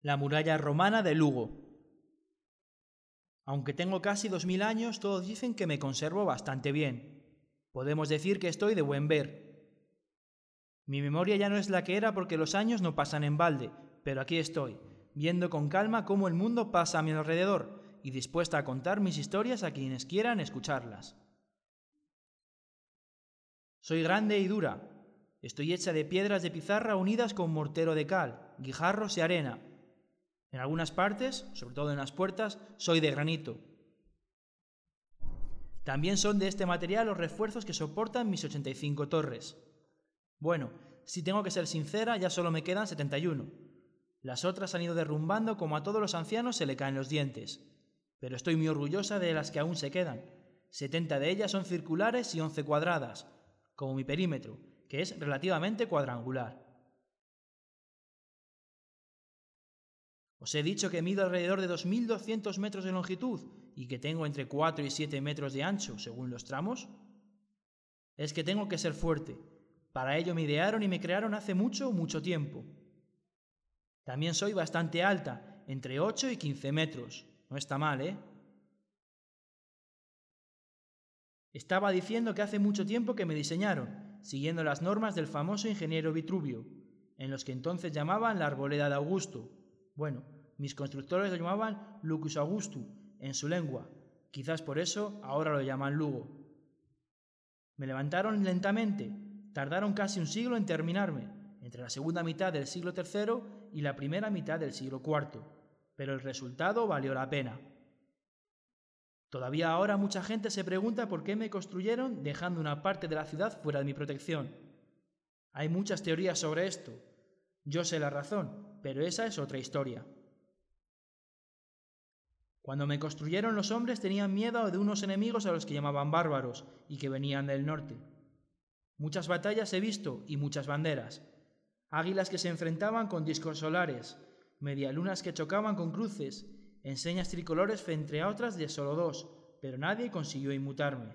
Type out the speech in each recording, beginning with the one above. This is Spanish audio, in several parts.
La muralla romana de Lugo. Aunque tengo casi 2000 años, todos dicen que me conservo bastante bien. Podemos decir que estoy de buen ver. Mi memoria ya no es la que era porque los años no pasan en balde, pero aquí estoy, viendo con calma cómo el mundo pasa a mi alrededor y dispuesta a contar mis historias a quienes quieran escucharlas. Soy grande y dura. Estoy hecha de piedras de pizarra unidas con mortero de cal, guijarros y arena. En algunas partes, sobre todo en las puertas, soy de granito. También son de este material los refuerzos que soportan mis 85 torres. Bueno, si tengo que ser sincera, ya solo me quedan 71. Las otras han ido derrumbando como a todos los ancianos se le caen los dientes. Pero estoy muy orgullosa de las que aún se quedan. 70 de ellas son circulares y 11 cuadradas, como mi perímetro, que es relativamente cuadrangular. Os he dicho que mido alrededor de 2200 metros de longitud y que tengo entre 4 y 7 metros de ancho, según los tramos. Es que tengo que ser fuerte. Para ello me idearon y me crearon hace mucho, mucho tiempo. También soy bastante alta, entre 8 y 15 metros. No está mal, ¿eh? Estaba diciendo que hace mucho tiempo que me diseñaron, siguiendo las normas del famoso ingeniero Vitruvio, en los que entonces llamaban la arboleda de Augusto. Bueno, mis constructores lo llamaban Lucus Augustu en su lengua. Quizás por eso ahora lo llaman Lugo. Me levantaron lentamente. Tardaron casi un siglo en terminarme, entre la segunda mitad del siglo III y la primera mitad del siglo IV. Pero el resultado valió la pena. Todavía ahora mucha gente se pregunta por qué me construyeron dejando una parte de la ciudad fuera de mi protección. Hay muchas teorías sobre esto. Yo sé la razón, pero esa es otra historia. Cuando me construyeron los hombres tenían miedo de unos enemigos a los que llamaban bárbaros y que venían del norte. Muchas batallas he visto y muchas banderas. Águilas que se enfrentaban con discos solares, medialunas que chocaban con cruces, enseñas tricolores frente a otras de solo dos, pero nadie consiguió inmutarme.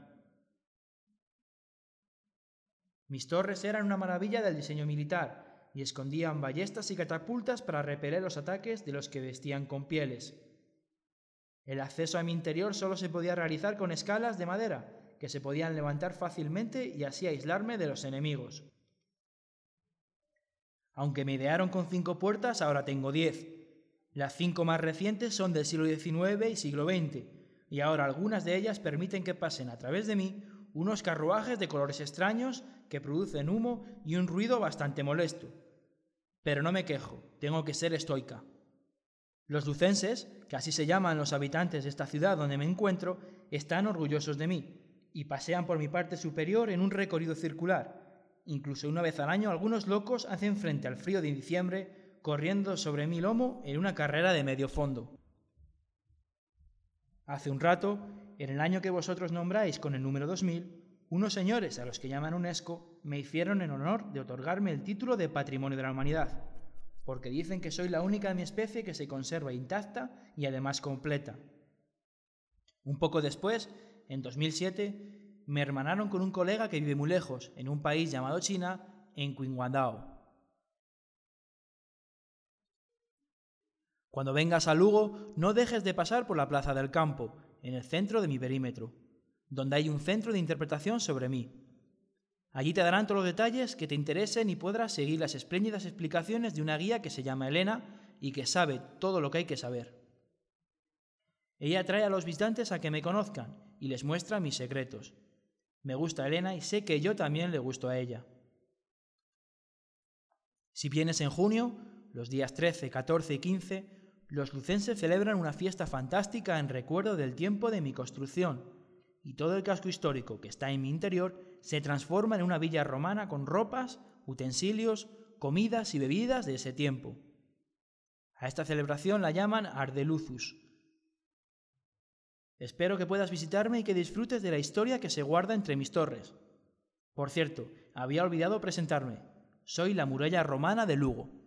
Mis torres eran una maravilla del diseño militar y escondían ballestas y catapultas para repeler los ataques de los que vestían con pieles. El acceso a mi interior solo se podía realizar con escalas de madera, que se podían levantar fácilmente y así aislarme de los enemigos. Aunque me idearon con 5 puertas, ahora tengo 10. Las 5 más recientes son del siglo XIX y siglo XX, y ahora algunas de ellas permiten que pasen a través de mí unos carruajes de colores extraños que producen humo y un ruido bastante molesto. Pero no me quejo, tengo que ser estoica. Los lucenses, que así se llaman los habitantes de esta ciudad donde me encuentro, están orgullosos de mí y pasean por mi parte superior en un recorrido circular. Incluso una vez al año algunos locos hacen frente al frío de diciembre corriendo sobre mi lomo en una carrera de medio fondo. Hace un rato, en el año que vosotros nombráis con el número 2000, unos señores a los que llaman UNESCO me hicieron el honor de otorgarme el título de Patrimonio de la Humanidad, porque dicen que soy la única de mi especie que se conserva intacta y además completa. Un poco después, en 2007, me hermanaron con un colega que vive muy lejos, en un país llamado China, en Qinhuangdao. Cuando vengas a Lugo, no dejes de pasar por la Plaza del Campo, en el centro de mi perímetro, donde hay un centro de interpretación sobre mí. Allí te darán todos los detalles que te interesen y podrás seguir las espléndidas explicaciones de una guía que se llama Elena y que sabe todo lo que hay que saber. Ella trae a los visitantes a que me conozcan y les muestra mis secretos. Me gusta Elena y sé que yo también le gusto a ella. Si vienes en junio, los días 13, 14 y 15, los lucenses celebran una fiesta fantástica en recuerdo del tiempo de mi construcción, y todo el casco histórico que está en mi interior se transforma en una villa romana con ropas, utensilios, comidas y bebidas de ese tiempo. A esta celebración la llaman Ardeluzus. Espero que puedas visitarme y que disfrutes de la historia que se guarda entre mis torres. Por cierto, había olvidado presentarme. Soy la muralla romana de Lugo.